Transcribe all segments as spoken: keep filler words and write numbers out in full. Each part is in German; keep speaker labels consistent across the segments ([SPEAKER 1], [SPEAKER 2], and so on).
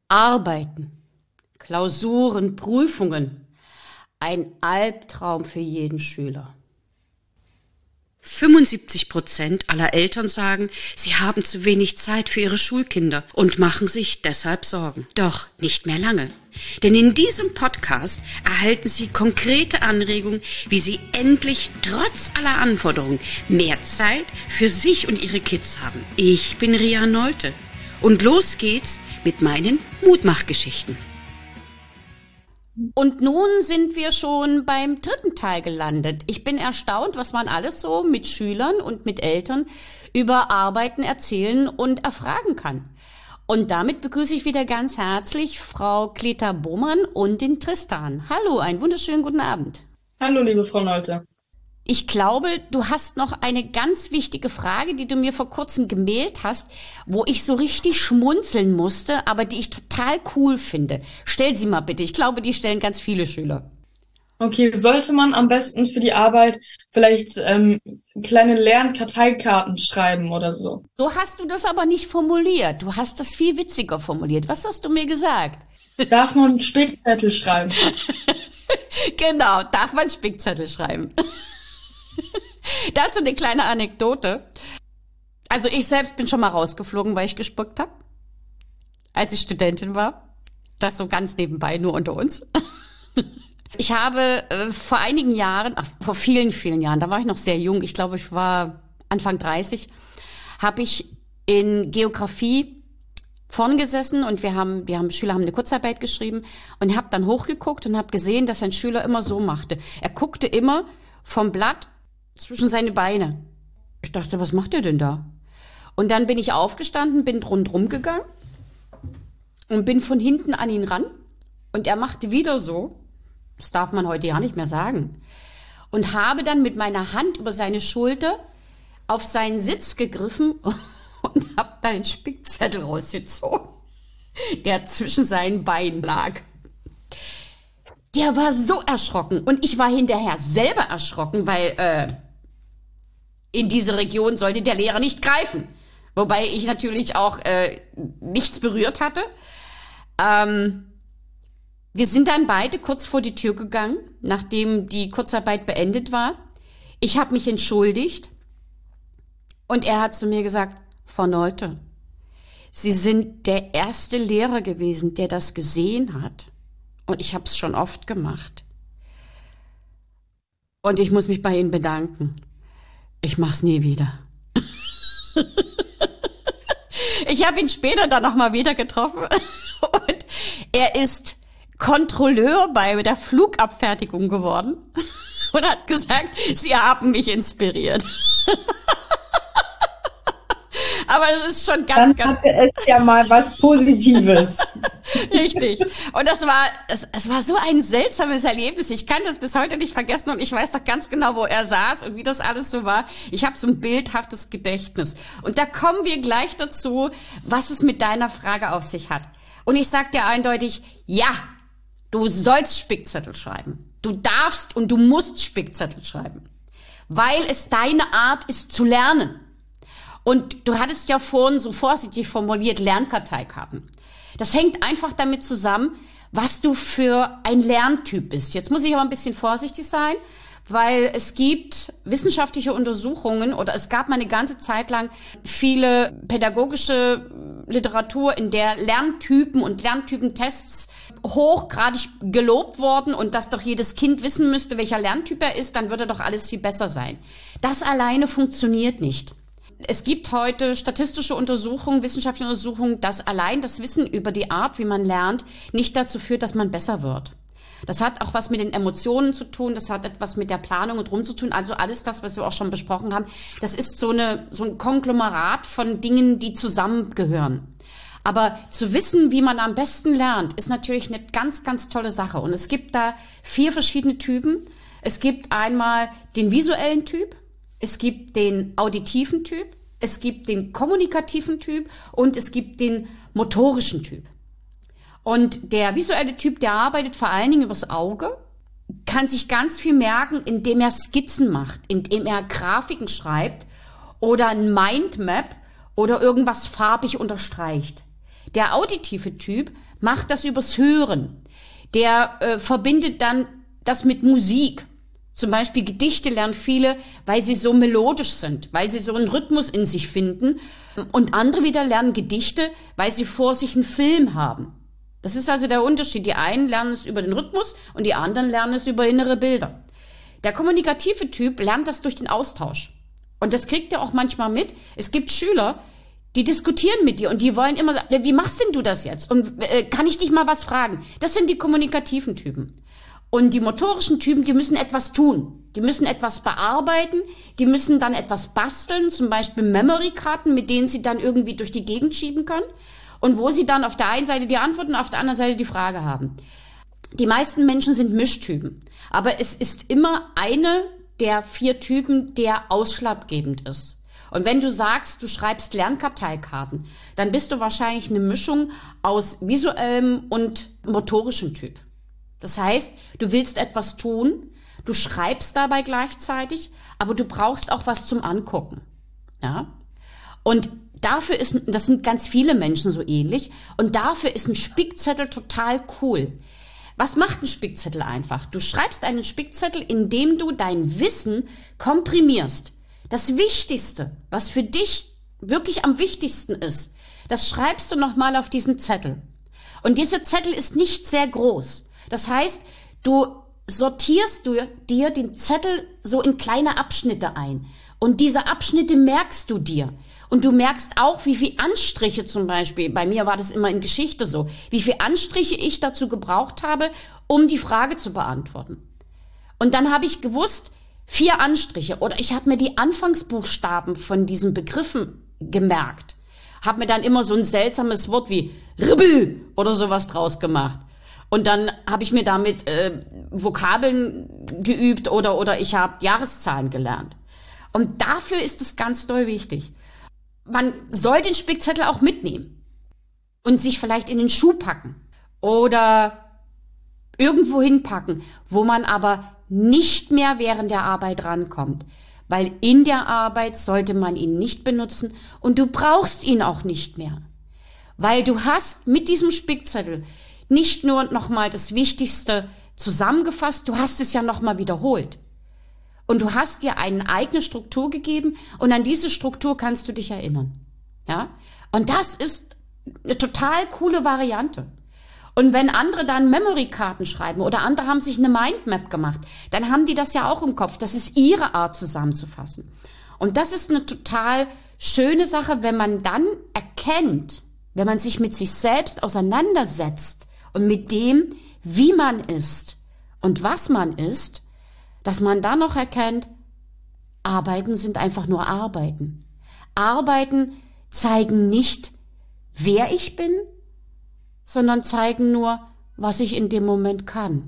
[SPEAKER 1] Arbeiten, Klausuren, Prüfungen. Ein Albtraum für jeden Schüler. fünfundsiebzig Prozent aller Eltern sagen, sie haben zu wenig Zeit für ihre Schulkinder und machen sich deshalb Sorgen. Doch nicht mehr lange. Denn in diesem Podcast erhalten Sie konkrete Anregungen, wie Sie endlich trotz aller Anforderungen mehr Zeit für sich und Ihre Kids haben. Ich bin Ria Nolte und los geht's mit meinen Mutmachgeschichten. Und nun sind wir schon beim dritten Teil gelandet. Ich bin erstaunt, was man alles so mit Schülern und mit Eltern über Arbeiten erzählen und erfragen kann. Und damit begrüße ich wieder ganz herzlich Frau Kleta Bohmann und den Tristan. Hallo, einen wunderschönen guten Abend.
[SPEAKER 2] Hallo, liebe Frau Nolte.
[SPEAKER 1] Ich glaube, du hast noch eine ganz wichtige Frage, die du mir vor kurzem gemailt hast, wo ich so richtig schmunzeln musste, aber die ich total cool finde. Stell sie mal bitte. Ich glaube, die stellen ganz viele Schüler.
[SPEAKER 2] Okay, sollte man am besten für die Arbeit vielleicht ähm, kleine Lernkarteikarten schreiben oder so?
[SPEAKER 1] So hast du das aber nicht formuliert. Du hast das viel witziger formuliert. Was hast du mir gesagt?
[SPEAKER 2] Darf man Spickzettel schreiben?
[SPEAKER 1] Genau, darf man Spickzettel schreiben. Dazu eine kleine Anekdote. Also ich selbst bin schon mal rausgeflogen, weil ich gespuckt habe, als ich Studentin war. Das so ganz nebenbei, nur unter uns. Ich habe äh, vor einigen Jahren, ach, vor vielen, vielen Jahren, da war ich noch sehr jung, ich glaube, ich war Anfang dreißig, habe ich in Geografie vorn gesessen und wir haben, wir haben, Schüler haben eine Kurzarbeit geschrieben und habe dann hochgeguckt und habe gesehen, dass ein Schüler immer so machte. Er guckte immer vom Blatt zwischen seine Beine. Ich dachte, was macht er denn da? Und dann bin ich aufgestanden, bin rundrum gegangen und bin von hinten an ihn ran. Und er machte wieder so, das darf man heute ja nicht mehr sagen, und habe dann mit meiner Hand über seine Schulter auf seinen Sitz gegriffen und habe da einen Spickzettel rausgezogen, der zwischen seinen Beinen lag. Der war so erschrocken und ich war hinterher selber erschrocken, weil äh, in diese Region sollte der Lehrer nicht greifen. Wobei ich natürlich auch äh, nichts berührt hatte. Ähm, wir sind dann beide kurz vor die Tür gegangen, nachdem die Kurzarbeit beendet war. Ich habe mich entschuldigt und er hat zu mir gesagt, Frau Nolte, Sie sind der erste Lehrer gewesen, der das gesehen hat. Und ich habe es schon oft gemacht. Und ich muss mich bei Ihnen bedanken. Ich mach's nie wieder. Ich habe ihn später dann noch mal wieder getroffen. Und er ist Kontrolleur bei der Flugabfertigung geworden. Und hat gesagt, Sie haben mich inspiriert. Aber es ist schon ganz,
[SPEAKER 3] Dann ganz... hatte es ja mal was Positives.
[SPEAKER 1] Richtig. Und das war, es, es war so ein seltsames Erlebnis. Ich kann das bis heute nicht vergessen und ich weiß doch ganz genau, wo er saß und wie das alles so war. Ich habe so ein bildhaftes Gedächtnis. Und da kommen wir gleich dazu, was es mit deiner Frage auf sich hat. Und ich sage dir eindeutig, ja, du sollst Spickzettel schreiben. Du darfst und du musst Spickzettel schreiben. Weil es deine Art ist zu lernen. Und du hattest ja vorhin so vorsichtig formuliert, Lernkarteikarten. Das hängt einfach damit zusammen, was du für ein Lerntyp bist. Jetzt muss ich aber ein bisschen vorsichtig sein, weil es gibt wissenschaftliche Untersuchungen oder es gab mal eine ganze Zeit lang viele pädagogische Literatur, in der Lerntypen und Lerntypentests hochgradig gelobt wurden und dass doch jedes Kind wissen müsste, welcher Lerntyp er ist, dann würde doch alles viel besser sein. Das alleine funktioniert nicht. Es gibt heute statistische Untersuchungen, wissenschaftliche Untersuchungen, dass allein das Wissen über die Art, wie man lernt, nicht dazu führt, dass man besser wird. Das hat auch was mit den Emotionen zu tun, das hat etwas mit der Planung und rum zu tun, also alles das, was wir auch schon besprochen haben. Das ist so eine, so ein Konglomerat von Dingen, die zusammengehören. Aber zu wissen, wie man am besten lernt, ist natürlich eine ganz, ganz tolle Sache. Und es gibt da vier verschiedene Typen. Es gibt einmal den visuellen Typ. Es gibt den auditiven Typ, es gibt den kommunikativen Typ und es gibt den motorischen Typ. Und der visuelle Typ, der arbeitet vor allen Dingen übers Auge, kann sich ganz viel merken, indem er Skizzen macht, indem er Grafiken schreibt oder ein Mindmap oder irgendwas farbig unterstreicht. Der auditive Typ macht das übers Hören. Der äh, verbindet dann das mit Musik. Zum Beispiel Gedichte lernen viele, weil sie so melodisch sind, weil sie so einen Rhythmus in sich finden. Und andere wieder lernen Gedichte, weil sie vor sich einen Film haben. Das ist also der Unterschied. Die einen lernen es über den Rhythmus und die anderen lernen es über innere Bilder. Der kommunikative Typ lernt das durch den Austausch. Und das kriegt er auch manchmal mit. Es gibt Schüler, die diskutieren mit dir und die wollen immer sagen, wie machst denn du das jetzt? Und äh, kann ich dich mal was fragen? Das sind die kommunikativen Typen. Und die motorischen Typen, die müssen etwas tun. Die müssen etwas bearbeiten. Die müssen dann etwas basteln, zum Beispiel Memory-Karten, mit denen sie dann irgendwie durch die Gegend schieben können. Und wo sie dann auf der einen Seite die Antwort und auf der anderen Seite die Frage haben. Die meisten Menschen sind Mischtypen. Aber es ist immer eine der vier Typen, der ausschlaggebend ist. Und wenn du sagst, du schreibst Lernkarteikarten, dann bist du wahrscheinlich eine Mischung aus visuellem und motorischem Typ. Das heißt, du willst etwas tun, du schreibst dabei gleichzeitig, aber du brauchst auch was zum Angucken. Ja? Und dafür ist, das sind ganz viele Menschen so ähnlich, und dafür ist ein Spickzettel total cool. Was macht ein Spickzettel einfach? Du schreibst einen Spickzettel, indem du dein Wissen komprimierst. Das Wichtigste, was für dich wirklich am wichtigsten ist, das schreibst du nochmal auf diesen Zettel. Und dieser Zettel ist nicht sehr groß. Das heißt, du sortierst du dir den Zettel so in kleine Abschnitte ein. Und diese Abschnitte merkst du dir. Und du merkst auch, wie viel Anstriche zum Beispiel, bei mir war das immer in Geschichte so, wie viel Anstriche ich dazu gebraucht habe, um die Frage zu beantworten. Und dann habe ich gewusst, vier Anstriche, oder ich habe mir die Anfangsbuchstaben von diesen Begriffen gemerkt. Habe mir dann immer so ein seltsames Wort wie Ribbel oder sowas draus gemacht. Und dann habe ich mir damit äh, Vokabeln geübt oder, oder ich habe Jahreszahlen gelernt. Und dafür ist es ganz doll wichtig. Man soll den Spickzettel auch mitnehmen und sich vielleicht in den Schuh packen oder irgendwo hinpacken, wo man aber nicht mehr während der Arbeit rankommt. Weil in der Arbeit sollte man ihn nicht benutzen und du brauchst ihn auch nicht mehr. Weil du hast mit diesem Spickzettel nicht nur nochmal das Wichtigste zusammengefasst, du hast es ja nochmal wiederholt. Und du hast dir eine eigene Struktur gegeben und an diese Struktur kannst du dich erinnern. Ja? Und das ist eine total coole Variante. Und wenn andere dann Memory-Karten schreiben oder andere haben sich eine Mindmap gemacht, dann haben die das ja auch im Kopf. Das ist ihre Art zusammenzufassen. Und das ist eine total schöne Sache, wenn man dann erkennt, wenn man sich mit sich selbst auseinandersetzt und mit dem, wie man ist und was man ist, dass man dann noch erkennt, Arbeiten sind einfach nur Arbeiten. Arbeiten zeigen nicht, wer ich bin, sondern zeigen nur, was ich in dem Moment kann.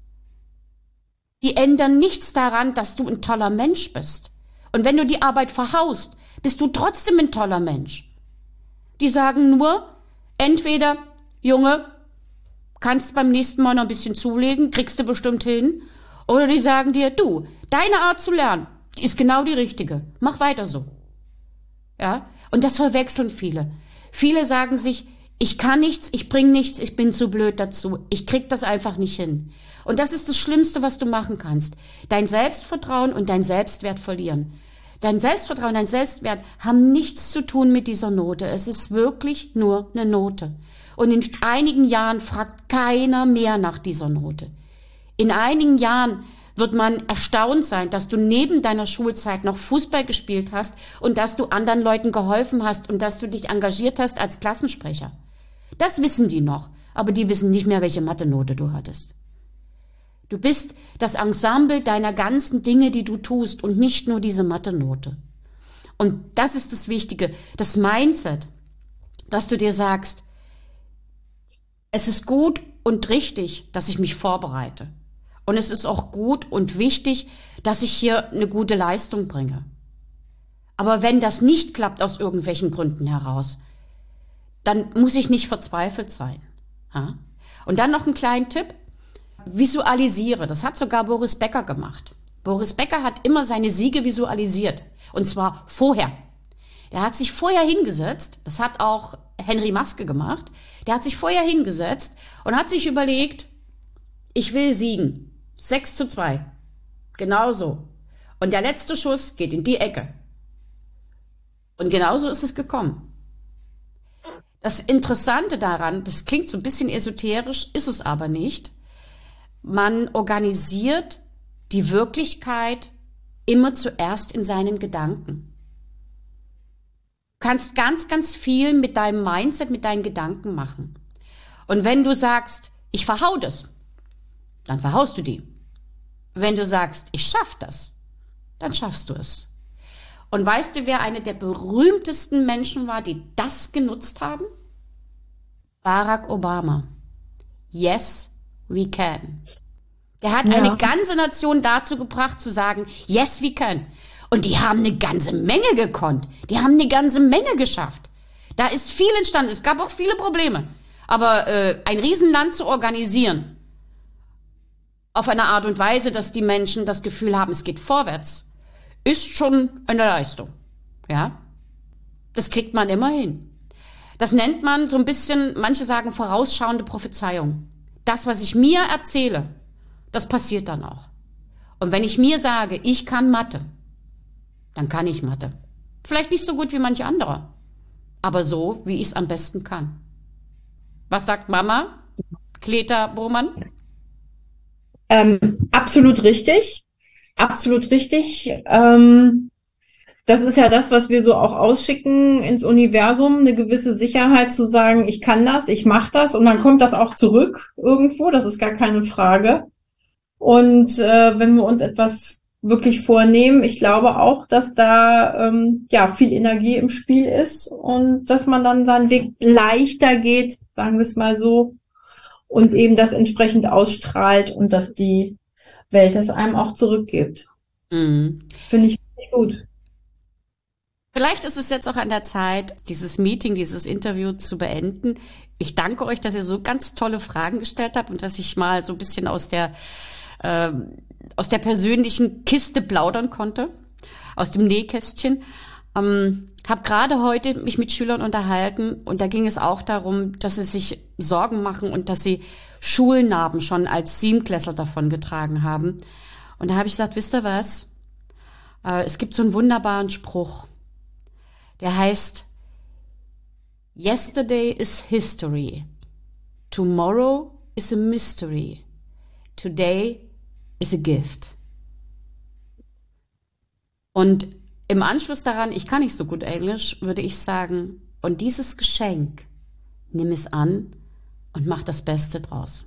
[SPEAKER 1] Die ändern nichts daran, dass du ein toller Mensch bist. Und wenn du die Arbeit verhaust, bist du trotzdem ein toller Mensch. Die sagen nur, entweder, Junge, kannst beim nächsten Mal noch ein bisschen zulegen, kriegst du bestimmt hin, oder die sagen dir, du, deine Art zu lernen, die ist genau die richtige. Mach weiter so. Ja? Und das verwechseln viele. Viele sagen sich, ich kann nichts, ich bring nichts, ich bin zu blöd dazu. Ich krieg das einfach nicht hin. Und das ist das Schlimmste, was du machen kannst. Dein Selbstvertrauen und dein Selbstwert verlieren. Dein Selbstvertrauen, dein Selbstwert haben nichts zu tun mit dieser Note. Es ist wirklich nur eine Note. Und in einigen Jahren fragt keiner mehr nach dieser Note. In einigen Jahren wird man erstaunt sein, dass du neben deiner Schulzeit noch Fußball gespielt hast und dass du anderen Leuten geholfen hast und dass du dich engagiert hast als Klassensprecher. Das wissen die noch, aber die wissen nicht mehr, welche Mathe-Note du hattest. Du bist das Ensemble deiner ganzen Dinge, die du tust und nicht nur diese Mathe-Note. Und das ist das Wichtige, das Mindset, dass du dir sagst, es ist gut und richtig, dass ich mich vorbereite. Und es ist auch gut und wichtig, dass ich hier eine gute Leistung bringe. Aber wenn das nicht klappt aus irgendwelchen Gründen heraus, dann muss ich nicht verzweifelt sein. Ja? Und dann noch einen kleinen Tipp. Visualisiere. Das hat sogar Boris Becker gemacht. Boris Becker hat immer seine Siege visualisiert. Und zwar vorher. Der hat sich vorher hingesetzt, das hat auch Henry Maske gemacht, der hat sich vorher hingesetzt und hat sich überlegt, ich will siegen. sechs zu zwei. Genauso. Und der letzte Schuss geht in die Ecke. Und genauso ist es gekommen. Das Interessante daran, das klingt so ein bisschen esoterisch, ist es aber nicht. Man organisiert die Wirklichkeit immer zuerst in seinen Gedanken. Du kannst ganz, ganz viel mit deinem Mindset, mit deinen Gedanken machen. Und wenn du sagst, ich verhau das, dann verhaust du die. Wenn du sagst, ich schaff das, dann schaffst du es. Und weißt du, wer eine der berühmtesten Menschen war, die das genutzt haben? Barack Obama. Yes, we can. Der hat ja. eine ganze Nation dazu gebracht, zu sagen, yes, we can. Und die haben eine ganze Menge gekonnt. Die haben eine ganze Menge geschafft. Da ist viel entstanden. Es gab auch viele Probleme. Aber äh, ein Riesenland zu organisieren, auf eine Art und Weise, dass die Menschen das Gefühl haben, es geht vorwärts, ist schon eine Leistung. Ja? Das kriegt man immer hin. Das nennt man so ein bisschen, manche sagen, vorausschauende Prophezeiung. Das, was ich mir erzähle, das passiert dann auch. Und wenn ich mir sage, ich kann Mathe, dann kann ich Mathe. Vielleicht nicht so gut wie manche andere, aber so, wie ich es am besten kann. Was sagt Mama? Kleta Bohmann?
[SPEAKER 3] Ähm, absolut richtig. Absolut richtig. Ähm, das ist ja das, was wir so auch ausschicken ins Universum, eine gewisse Sicherheit zu sagen, ich kann das, ich mache das und dann kommt das auch zurück irgendwo, das ist gar keine Frage. Und äh, wenn wir uns etwas wirklich vornehmen, ich glaube auch, dass da ähm, ja viel Energie im Spiel ist und dass man dann seinen Weg leichter geht, sagen wir es mal so, und eben das entsprechend ausstrahlt und dass die Welt das einem auch zurückgibt. Mhm. Finde ich gut.
[SPEAKER 1] Vielleicht ist es jetzt auch an der Zeit, dieses Meeting, dieses Interview zu beenden. Ich danke euch, dass ihr so ganz tolle Fragen gestellt habt und dass ich mal so ein bisschen aus der äh, aus der persönlichen Kiste plaudern konnte, aus dem Nähkästchen. Ähm, habe gerade heute mich mit Schülern unterhalten und da ging es auch darum, dass sie sich Sorgen machen und dass sie Schulnarben schon als Siebenklässler davon getragen haben. Und da habe ich gesagt, wisst ihr was? Äh, es gibt so einen wunderbaren Spruch, der heißt, Yesterday is history, tomorrow is a mystery, today is a gift. Und im Anschluss daran, ich kann nicht so gut Englisch, würde ich sagen, und dieses Geschenk, nimm es an und mach das Beste draus.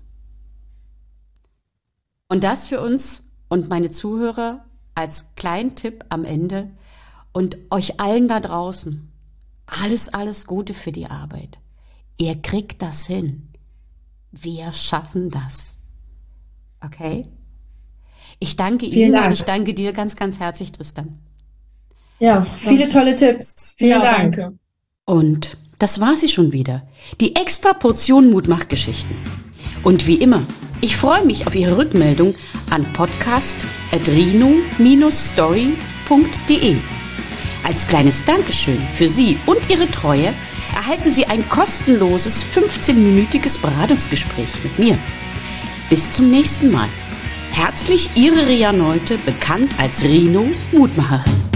[SPEAKER 1] Und das für uns und meine Zuhörer als kleinen Tipp am Ende und euch allen da draußen, alles, alles Gute für die Arbeit. Ihr kriegt das hin. Wir schaffen das. Okay? Ich danke Vielen Ihnen Dank. Und ich danke dir ganz, ganz herzlich, Tristan.
[SPEAKER 3] Ja, viele tolle Tipps. Vielen ja, Dank. Danke.
[SPEAKER 1] Und das war sie schon wieder. Die extra Portion Mutmachgeschichten. Und wie immer, ich freue mich auf Ihre Rückmeldung an podcast at rino dash story punkt de. Als kleines Dankeschön für Sie und Ihre Treue erhalten Sie ein kostenloses fünfzehnminütiges Beratungsgespräch mit mir. Bis zum nächsten Mal. Herzlich Ihre Ria Neute, bekannt als Rino Mutmacherin.